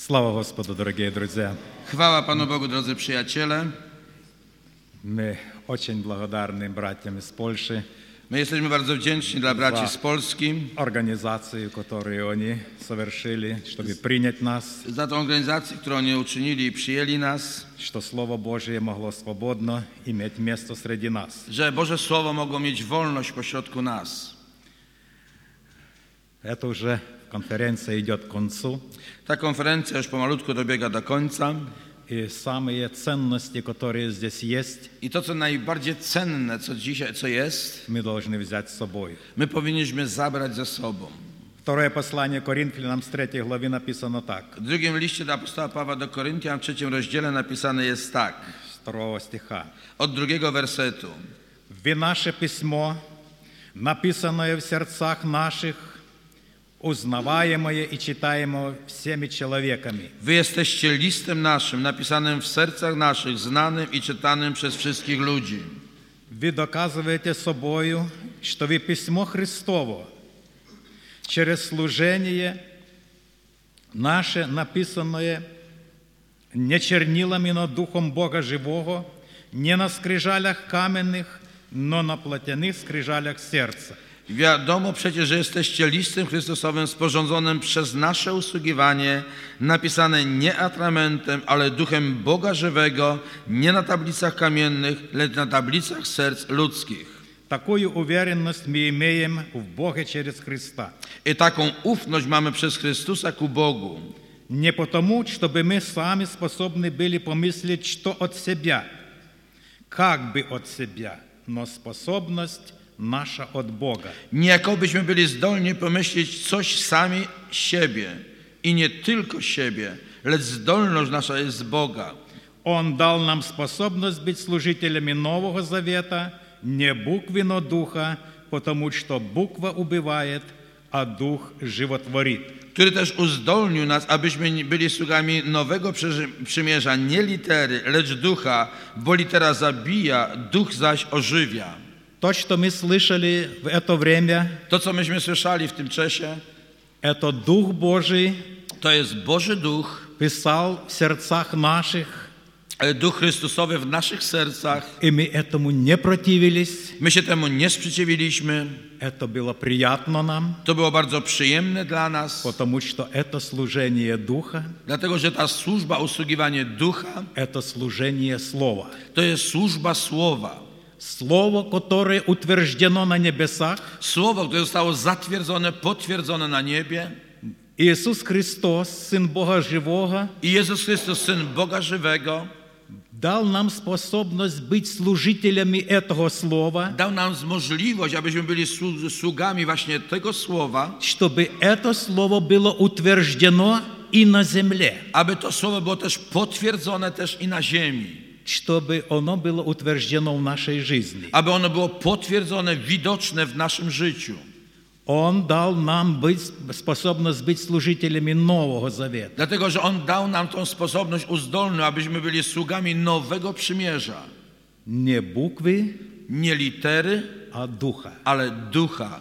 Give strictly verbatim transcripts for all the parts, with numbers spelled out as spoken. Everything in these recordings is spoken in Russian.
Слава Господу, дорогие друзья! Chwała Panu Bogu, drodzy przyjaciele. Мы очень благодарны братьям из Польши My jesteśmy bardzo wdzięczni dla braci z Polski организацию, которую они совершили, чтобы принять нас, za tą organizację, którą oni uczynili i przyjęli nas, что Слово Божие могло свободно иметь место среди нас. że Boże Słowo mogło mieć wolność pośrodku nas. Это уже конференция идет к концу, Ta konferencja już pomalutku dobiega do końca и самые ценности, которые здесь есть, i to, co najbardziej cenne, co dzisiaj, co jest, мы должны взять с собой. my powinniśmy zabrać ze sobą. Второе послание Коринфянам с третьей главы написано так, W drugim liście do apostoła Pawła do Koryntian, w trzecim rozdziale napisane jest tak, с второго стиха. od drugiego wersetu. «Вы наше письмо, написанное в сердцах наших, узнаваемое и читаемое всеми человеками». Wy jesteście listem naszym, napisanym w sercach naszych, znanym i czytanym przez wszystkich ludzi. Вы доказываете собою, что вы письмо Христово, через служение наше, написанное не чернилами, но Духом Бога Живого, не на скрижалях каменных, но на плотяных скрижалях сердца. Wiadomo przecież, że jesteście listem Chrystusowym sporządzonym przez nasze usługiwanie, napisane nie atramentem, ale duchem Boga żywego, nie na tablicach kamiennych, lecz na tablicach serc ludzkich. Такую уверенность мы имеем в Боге через Христа. I taką ufność mamy przez Chrystusa ku Bogu. Не потому, чтобы мы сами способны были помыслить, что от себя, как бы от себя, но способность nasza od Boga. Nie jakobyśmy byli zdolni pomyśleć coś sami siebie i nie tylko siebie, lecz zdolność nasza jest z Boga. Он дал нам способность быть служителями Нового Завета, не буквы, но Духа, потому что буква убивает, а Дух животворит. Który też uzdolnił nas, abyśmy byli sługami nowego przymierza, nie litery, lecz ducha, bo litera zabija, duch zaś ożywia. То, что мы слышали в это время, To, co myśmy słyszeli w tym czasie, это Дух Божий to jest Boży Duch, писал в сердцах наших, Duch Chrystusowy w naszych sercach. и мы этому не противились. My się temu nie sprzeciwiliśmy. Это было приятно нам, To było bardzo przyjemne dla nas, потому что это служение Духа, dlatego że ta służba, usługiwanie Ducha, это служение Слова. to jest służba Słowa. Слово, которое утверждено на небесах, Słowo, które zostało zatwierdzone, potwierdzone na niebie. Иисус Христос, Сын Бога Живого, I Jezus Chrystus, Syn Boga Żywego, дал нам способность быть служителями этого Слова, dał nam możliwość, abyśmy byli sługami właśnie tego Słowa, чтобы это Слово было утверждено и на земле, aby to Słowo było też potwierdzone też i na ziemi. чтобы оно было утверждено в нашей жизни. Aby ono było potwierdzone, widoczne w naszym życiu. Он дал нам быть, способность быть служителями Нового Завета. Dlatego, że On dał nam tą sposobność uzdolną, abyśmy byli sługami nowego przymierza. Не буквы, Nie litery, а Духа. ale ducha.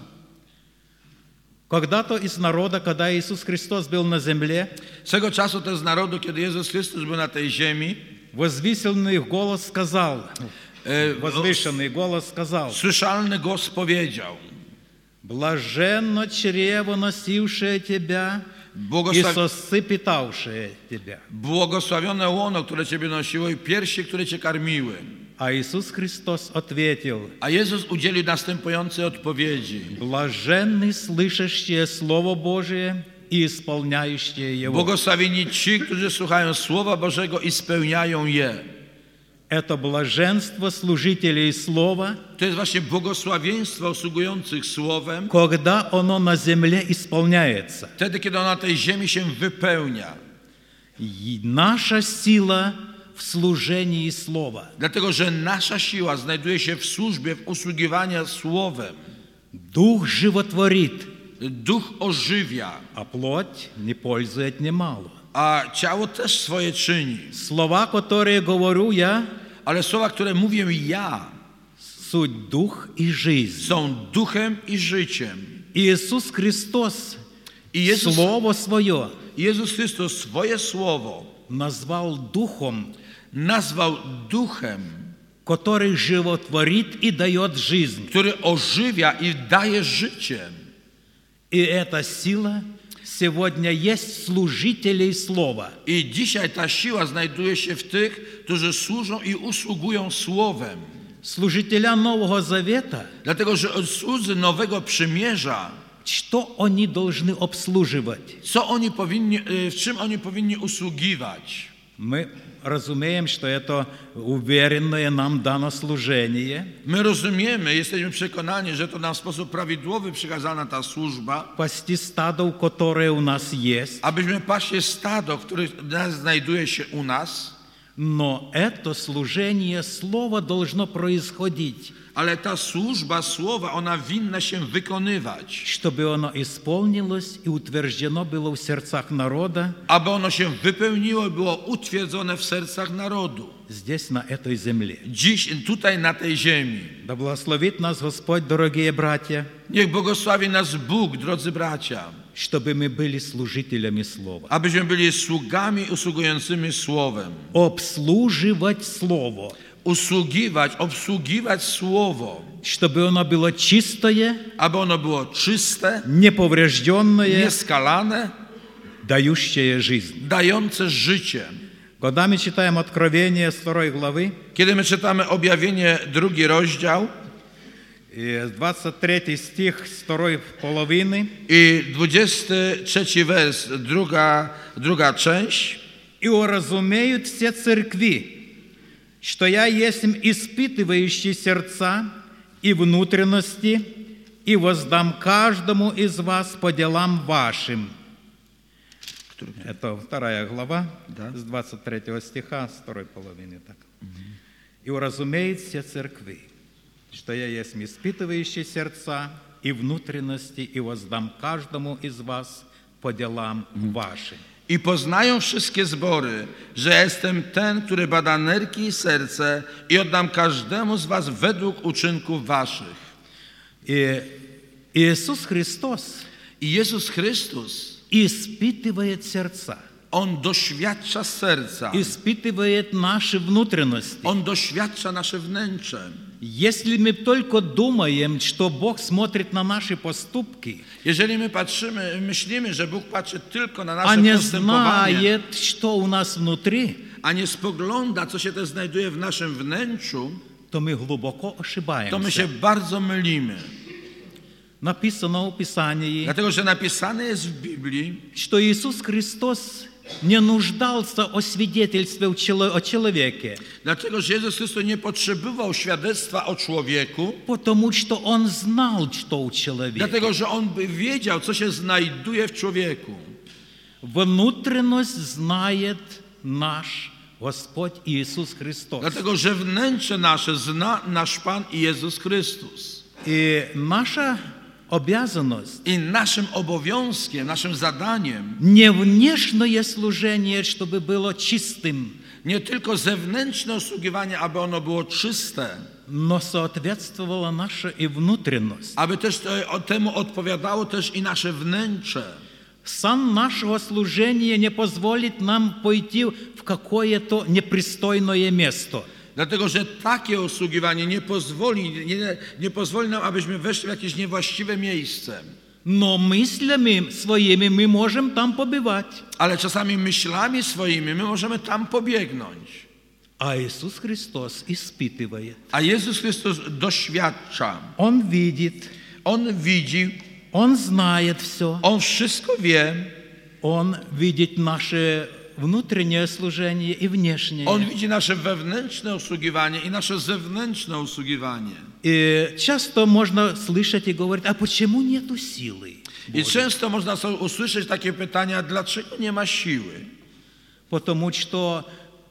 Когда-то из народа, когда Иисус Христос был на земле, Swego czasu to z narodu, kiedy Jezus Chrystus był na tej ziemi, возвысенный голос сказал, e, возвышенный голос сказал, słyszalny głos powiedział: блаженно чрево, носившее тебя, и Błogosław... сосцы, питавшие тебя. Błogosławione łono, które Ciebie nosiło, i piersi, które Cię karmiły. А Иисус Христос ответил, A Jezus udzielił następującej odpowiedzi: блаженны слышащие Слово Божие и исполняющие его. Błogosławieni ci, którzy słuchają Słowa Bożego i spełniają je. Это блаженство служителей Слова, To jest właśnie błogosławieństwo usługujących Słowem, когда оно на земле исполняется. wtedy, kiedy ono na tej ziemi się wypełnia. И наша сила в служении Слова. Dlatego, że nasza siła znajduje się w służbie, w usługiwaniu Słowem. Дух животворит, Duch ożywia, а плоть не пользует немало. a ciało też swoje czyni. Слова, которые говорю я, Ale słowa, które mówię ja, суть дух и жизнь. są duchem i życiem. Иисус Христос I Jezus, Слово Свое Jezus Chrystus swoje słowo назвал Духом, nazwał duchem, который животворит и дает жизнь. który ożywia i daje życie. И эта сила сегодня есть служителей Слова. I dzisiaj ta siła znajduje się w tych, którzy służą i usługują słowem. Служителя Нового Завета, Dlatego, że od słudzy Nowego Przymierza, что они должны обслуживать? co oni powinni, w czym oni powinni usługiwać? Мы разумеем, что это уверенное нам дано служение. My rozumiemy, jesteśmy przekonani, że to nam w sposób prawidłowy przekazana ta służba, Пасти стадо, которое у нас есть. abyśmy paсли stado, które znajduje się u nas, Но это служение Слова должно происходить, ale ta służba słowa, ona winna się wykonywać, чтобы оно исполнилось и утверждено было в сердцах народа aby ono się wypełniło i było utwierdzone w sercach narodu. здесь, на этой земле. Dziś, tutaj na tej ziemi. Да благословит нас Господь, дорогие братья, Niech błogosławi nas Bóg, drodzy bracia, чтобы мы были служителями Слова. abyśmy byli sługami usługującymi Słowem. Обслуживать Слово, Usługiwać, obsługiwać Słowo, чтобы оно было чистое, aby ono było czyste, неповрежденное, nieskalane, дающее жизнь. dające życie. Когда мы читаем Откровение с второй главы, Kiedy my czytamy Objawienie, drugi rozdział и двадцать третий стих с второй половины, i dwudziesty trzeci wers, druga, druga część. «И уразумеют все церкви, что я есть испытывающий сердца и внутренности, и воздам каждому из вас по делам вашим». Это вторая глава, Да. с двадцать третьего стиха, с второй половины. Так. «И уразумеют все церкви, что я есть испытывающий сердца и внутренности, и воздам каждому из вас по делам вашим». I poznają wszystkie zbory, że ja jestem ten, który bada nerki i serce i oddam każdemu z was według uczynków waszych. И Иисус Христос I Jezus Chrystus, испытывает сердца, On doświadcza serca, испытывает наши внутренности. On doświadcza nasze wnętrze. Если мы только думаем, что Бог смотрит на наши поступки, Jeżeli my patrzymy, myślimy, że Bóg patrzy tylko na а nasze не postępowanie, знает, что у нас внутри, a nie spogląda, co się też znajduje w naszym wnętrzu, то мы глубоко to my się ошибаемся. bardzo mylimy. Написано в Писании, Dlatego, że napisane jest w Biblii, что Иисус Христос не нуждался о свидетельстве о человеке, dlatego, że Jezus Chrystus nie potrzebował świadectwa o człowieku, потому что Он знал, что у человека. dlatego, że On by wiedział, co się znajduje w człowieku. Внутренность знает наш Господь Иисус Христос. Dlatego, że wnętrze nasze zna nasz Pan i Jezus Chrystus. И наша обязанность I naszym obowiązkiem, naszym zadaniem, не внешнее служение, чтобы было чистым, nie tylko zewnętrzne usługiwanie, aby ono było czyste, но соответствовала наша и внутренность. aby też to, temu odpowiadało też i nasze wnętrze. Сан нашего служения не позволит нам пойти в какое-то непристойное место. Dlatego, że takie usługiwanie nie pozwoli, nie, nie pozwoli nam, abyśmy weszli w jakieś niewłaściwe miejsce. Но мыслями своими мы можем там побывать. Ale czasami myślami swoimi my możemy tam pobiegnąć. А Иисус Христос испытывает. A Jezus Chrystus doświadcza. Он видит, On widzi, Он знает все. On wszystko wie. Он видит наше внутреннее служение и внешнее. On widzi nasze wewnętrzne usługiwanie i nasze zewnętrzne usługiwanie. И часто можно слышать и говорить, а почему нету силы? I często można sobie usłyszeć takie pytania, dlaczego nie ma siły? Потому что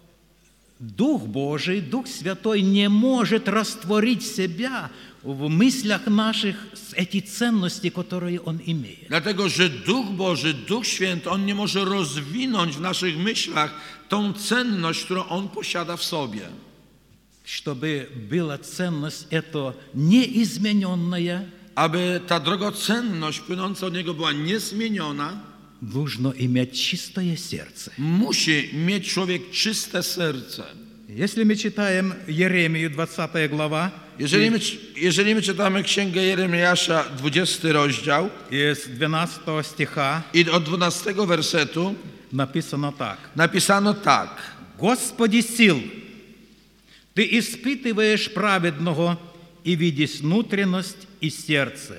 Дух Божий, Дух Святой не может растворить себя в мыслях наших, эти ценности, которые Он имеет. Dlatego, że Duch Boży, Duch Święty, On nie może rozwinąć w naszych myślach tą cenność, którą On posiada w sobie. Чтобы была ценность эта неизмененная, Aby ta drogocenność płynąca od Niego była niezmieniona, нужно иметь чистое сердце. Musi mieć człowiek czyste serce. Если мы читаем Еремию, двадцатая глава, Jeżeli my, jeżeli my czytamy Księgę Jeremiasza, dwudziesty rozdział, из двенадцатого стиха i od dwunastego wersetu написано так. napisano tak. «Господи сил, Ты испытываешь праведного и видишь внутренность и сердце».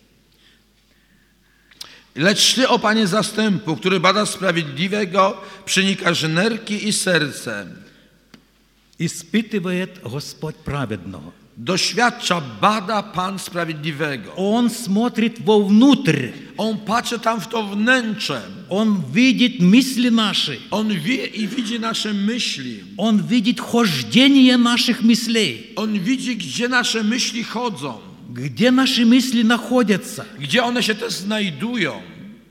Lecz Ty, o Panie zastępu, który bada sprawiedliwego, przenikasz nerki i serce. Испытывает Господь праведного. Doświadcza, bada Pan sprawiedliwego. Он смотрит вовнутрь. On patrzy tam w to wnętrze. Он видит мысли наши. On wie i widzi nasze myśli. Он видит хождение наших мыслей. On widzi, gdzie nasze myśli chodzą. Где наши мысли находятся. Gdzie one się też znajdują.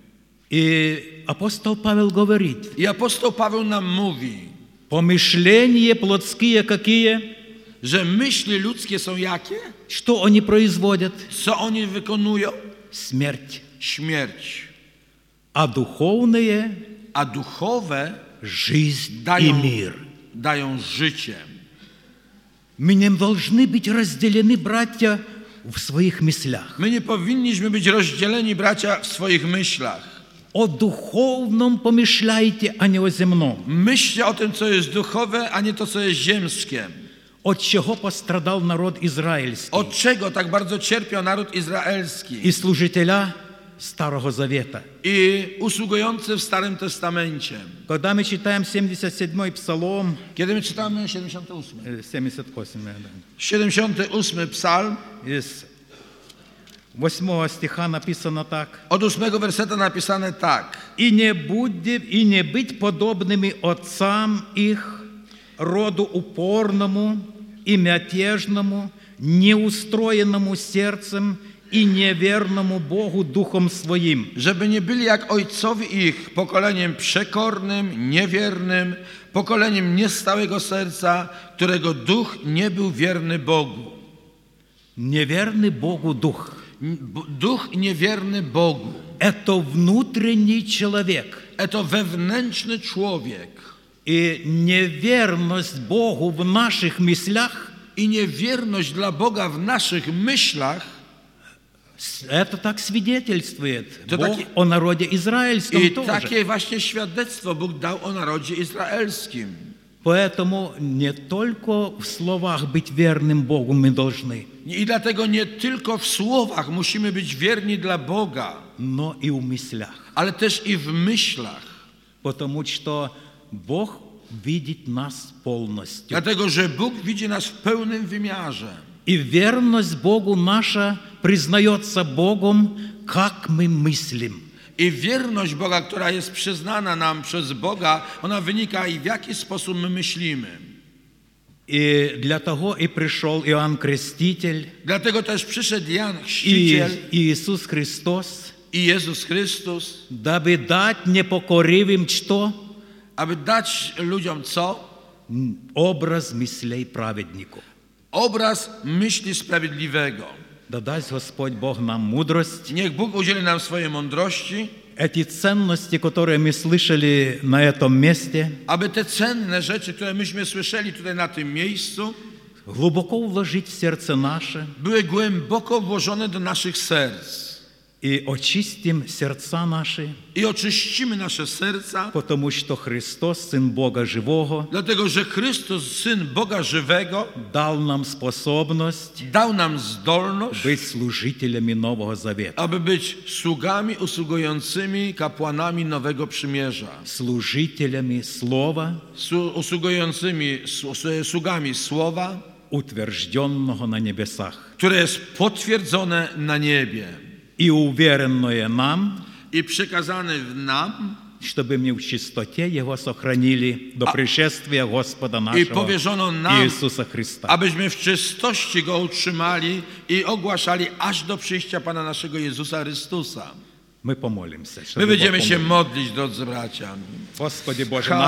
И апостол Павел говорит. I apostoł Paweł nam mówi, Помышления плотские какие? że myśli ludzkie są jakie? Что они производят? Co oni wykonują? Смерть. Śmierć. А духовные A duchowe жизнь и dają, мир. dają życie. Мы не должны быть разделены, братья, в своих мыслях. My nie powinniśmy być rozdzieleni, bracia, w swoich myślach. О духовном помышляйте, а не о земном. Myślcie o tym, co jest duchowe, a nie to, co jest ziemskie. От чего пострадал народ израильский Od czego tak bardzo cierpiał naród izraelski и служителя Старого Завета. i usługujący w Starym Testamencie? Когда мы читаем семьдесят седьмой псалом, Kiedy my czytamy siedemdziesiąty ósmy, э, семьдесят восемь, наверное, siedemdziesiąty ósmy psalm, из восьмого стиха написано так. od ósmego werseta napisane tak. «И не будем, и не быть подобными отцам их, роду упорному и мятежному, неустроенному сердцем и неверному Богу духом своим». Żeby nie byli jak ojcowi ich, pokoleniem przekornym, niewiernym, pokoleniem niestałego serca, którego duch nie był wierny Bogu. Неверный Богу дух. Duch niewierny Bogu. Это внутренний человек. To wewnętrzny człowiek. И неверность Богу в наших мыслях, I niewierność dla Boga w naszych myślach, это так свидетельствует To Бог taki- о народе израильском i тоже. takie właśnie świadectwo Bóg dał o narodzie izraelskim. Поэтому не только в словах быть верным Богу мы должны, I dlatego nie tylko w słowach musimy być wierni dla Boga, но и в мыслях. ale też i w myślach. Потому что Бог видит нас полностью. Dlatego, że Bóg widzi nas w pełnym wymiarze. И верность Богу наша признается Богом, как мы мыслим. I wierność Boga, która jest przyznana nam przez Boga, ona wynika i w jaki sposób my myślimy. И для того и пришел Иоанн Креститель, Dlatego też przyszedł Jan и Chrzciciel Иисус Христос, i Jezus Chrystus, дабы дать непокоривым что? aby dać ludziom co? Образ мыслей праведнику. Obraz myśli sprawiedliwego. Да даст Господь Бог нам мудрость. Niech Bóg udzieli nam swojej mądrości, Эти ценности, которые мы слышали на этом месте, aby te cenne rzeczy, które myśmy słyszeli tutaj na tym miejscu, глубоко вложить в сердце наше były głęboko włożone do naszych serc. и очистим сердца наши, I oczyścimy nasze serca, потому что Христос, Сын Бога Живого, dlatego że Chrystus, Syn Boga żywego, дал нам способность dał nam zdolność, быть служителями Нового Завета, aby być sługami usługującymi kapłanami Nowego Przymierza. служителями Слова, Su- usługującymi su- sługami Słowa, утвержденного на небесах, które jest potwierdzone na niebie и уверенное нам, i przekazane w nam чтобы мы в чистоте Его сохранили до пришествия Господа i нашего powierzono nam, Иисуса Христа. abyśmy w czystości Go utrzymali i ogłaszali aż do przyjścia Pana naszego Jezusa Chrystusa. Мы помолимся. My чтобы Бог będziemy się помог. modlić, drodzy bracia. Господи Боже, Халилуя.